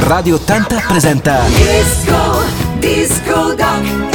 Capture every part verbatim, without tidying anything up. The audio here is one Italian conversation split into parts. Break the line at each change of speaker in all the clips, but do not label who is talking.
Radio ottanta presenta
Disco, Disco Doc.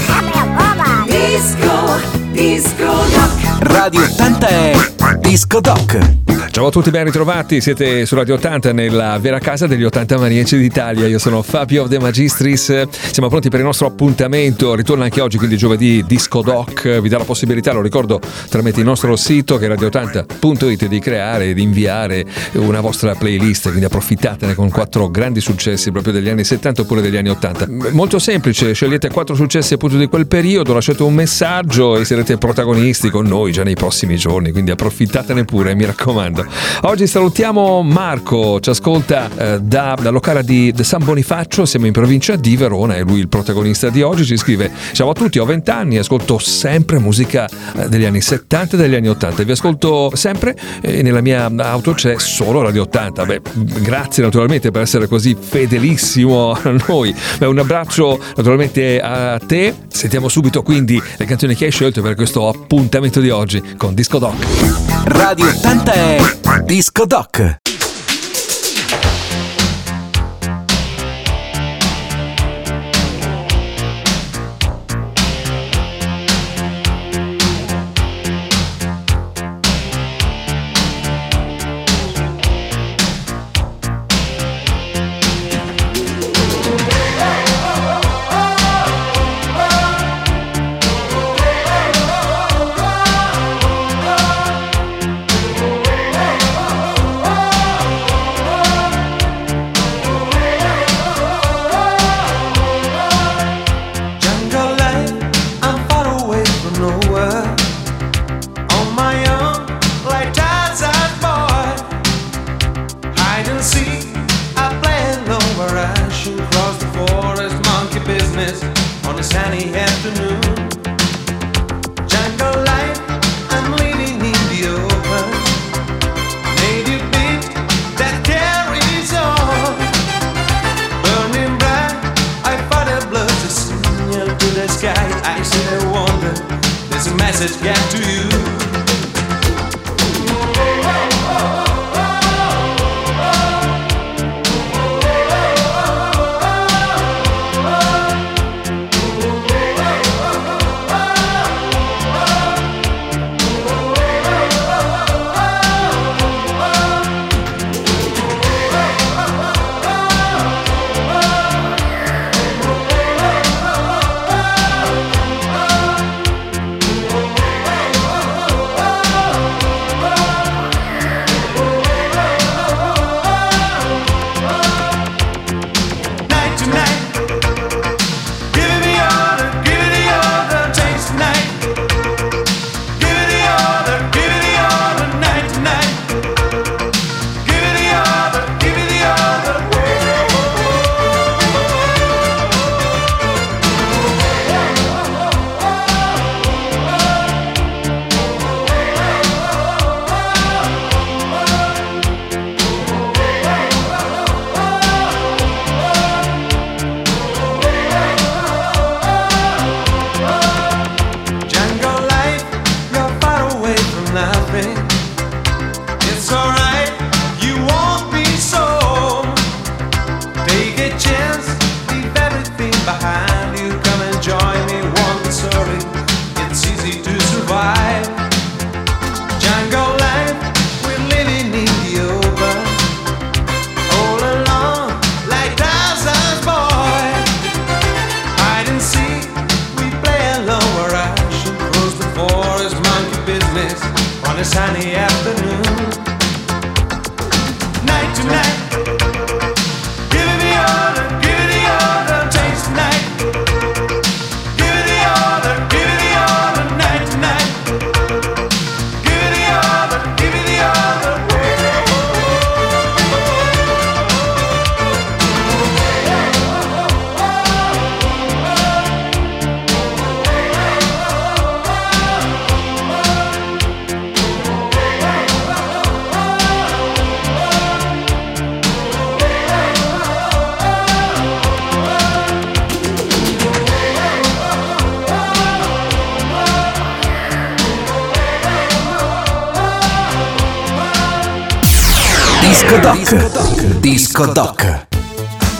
Disco, Disco Doc.
Radio ottanta è Disco Doc.
Ciao a tutti, ben ritrovati, siete su Radio ottanta nella vera casa degli ottanta maniaci d'Italia. Io sono Fabio De Magistris, siamo pronti per il nostro appuntamento, ritorna anche oggi, quindi giovedì, Disco Doc. Vi dà la possibilità, lo ricordo, tramite il nostro sito che è radio ottanta punto it, di creare e di inviare una vostra playlist, quindi approfittatene con quattro grandi successi proprio degli anni settanta oppure degli anni ottanta. Molto semplice, scegliete quattro successi appunto di quel periodo, lasciate un messaggio e sarete protagonisti con noi già nei prossimi giorni, quindi approfittatene pure, mi raccomando. Oggi salutiamo Marco, ci ascolta eh, da, da locale di, di San Bonifacio, siamo in provincia di Verona, è lui il protagonista di oggi. Ci scrive: ciao a tutti, ho venti anni, ascolto sempre musica eh, degli anni settanta e degli anni ottanta, vi ascolto sempre e nella mia auto c'è solo Radio ottanta. Beh, grazie naturalmente per essere così fedelissimo a noi. Beh, un abbraccio naturalmente a te. Sentiamo subito quindi le canzoni che hai scelto per questo appuntamento di oggi con Disco Doc.
Radio ottanta è Disco Doc. Disco Doc. Disco Doc.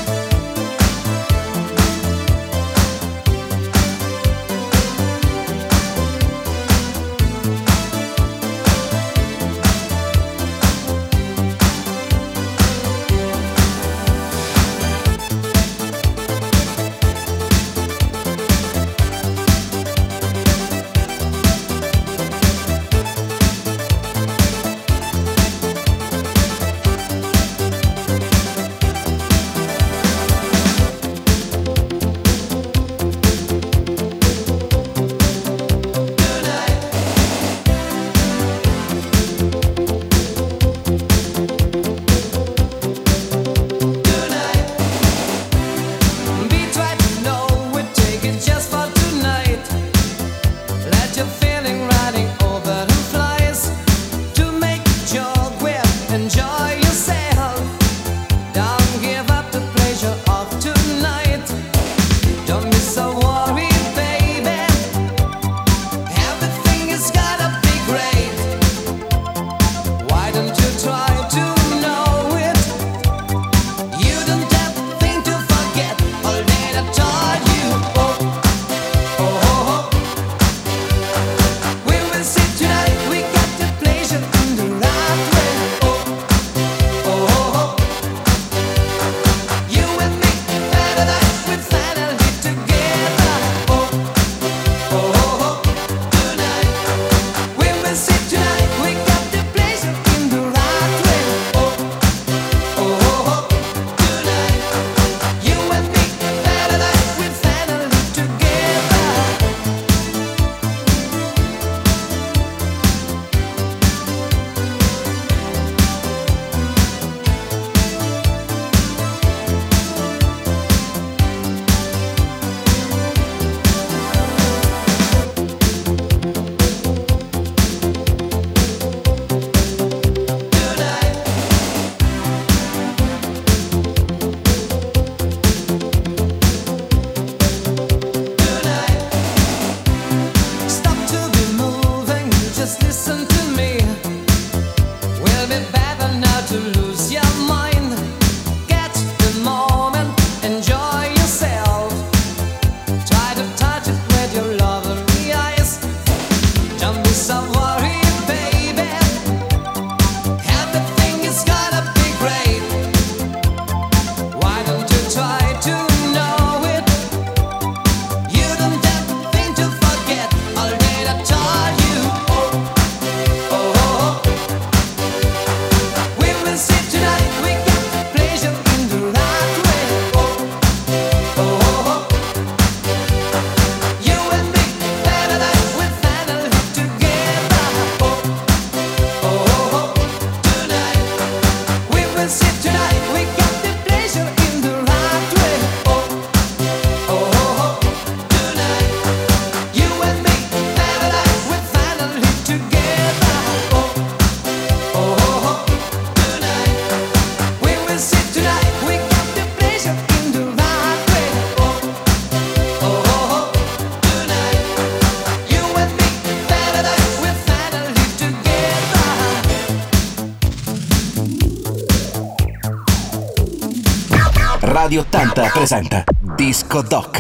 Radio ottanta presenta Disco Doc.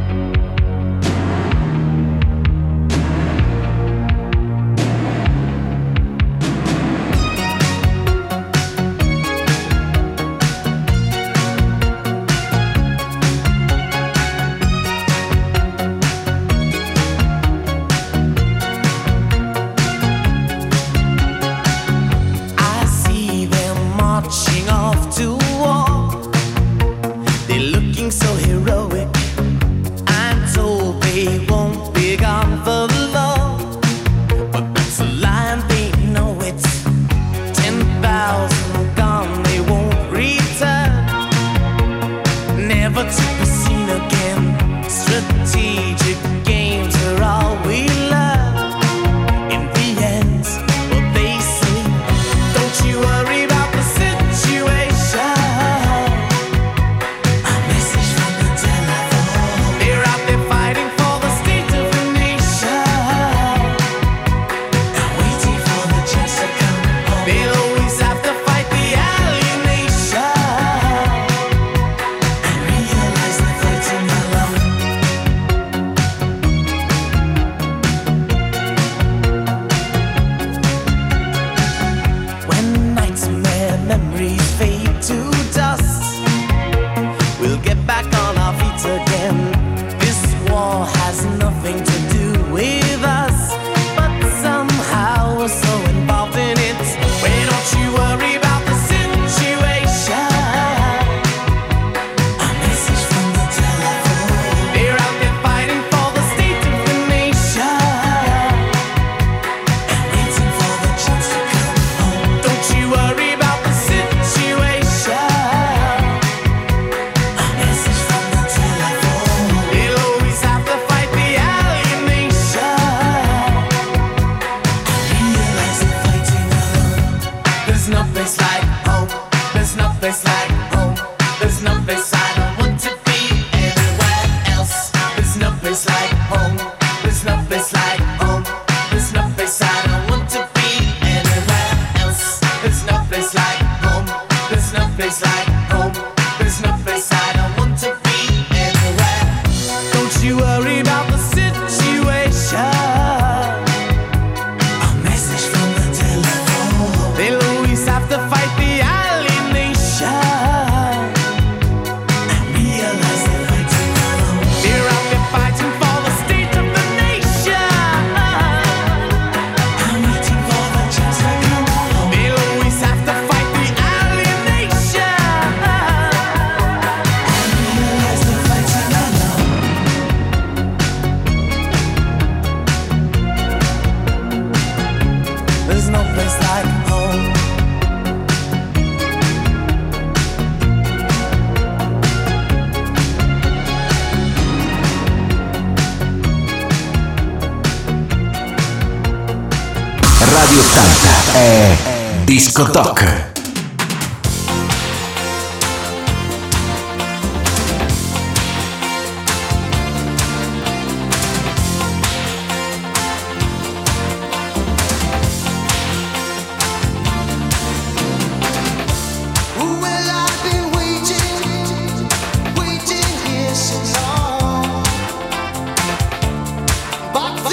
Radio ottanta è Disco Doc.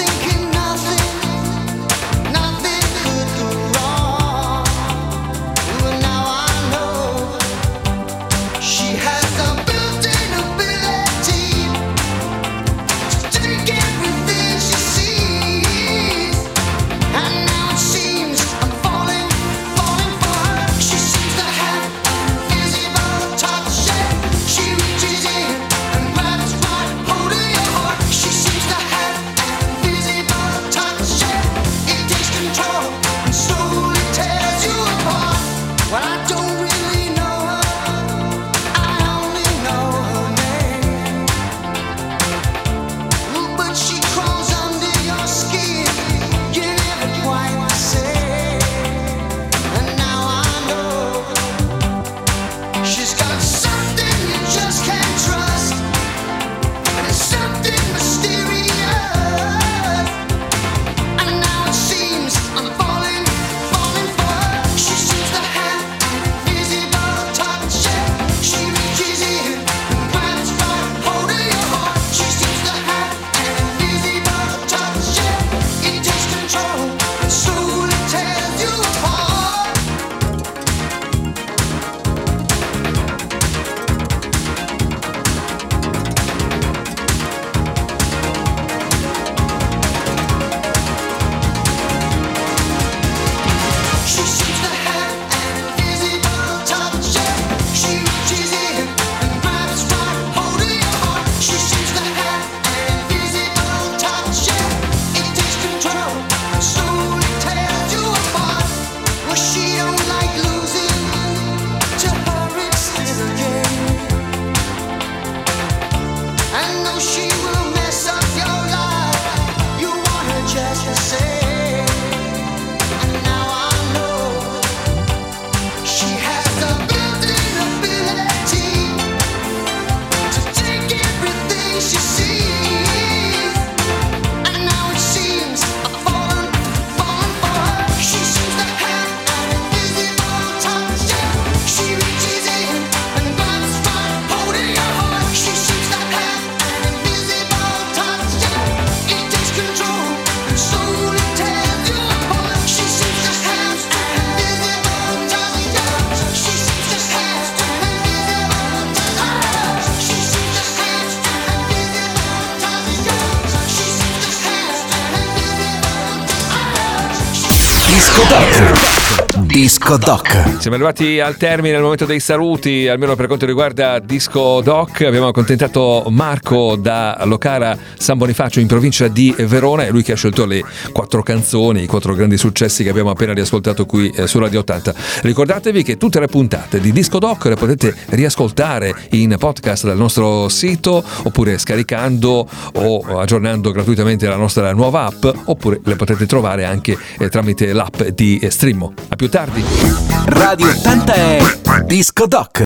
Nothing could go wrong.
Disco Doc. Disco Doc.
Siamo arrivati al termine, al momento dei saluti, almeno per quanto riguarda Disco Doc. Abbiamo accontentato Marco da Locara San Bonifacio in provincia di Verona, è lui che ha scelto le quattro canzoni, i quattro grandi successi che abbiamo appena riascoltato qui eh, su Radio ottanta. Ricordatevi che tutte le puntate di Disco Doc le potete riascoltare in podcast dal nostro sito, oppure scaricando o aggiornando gratuitamente la nostra nuova app, oppure le potete trovare anche eh, tramite l'app di eh, Streamo. A più tardi.
Radio ottanta è Disco Doc.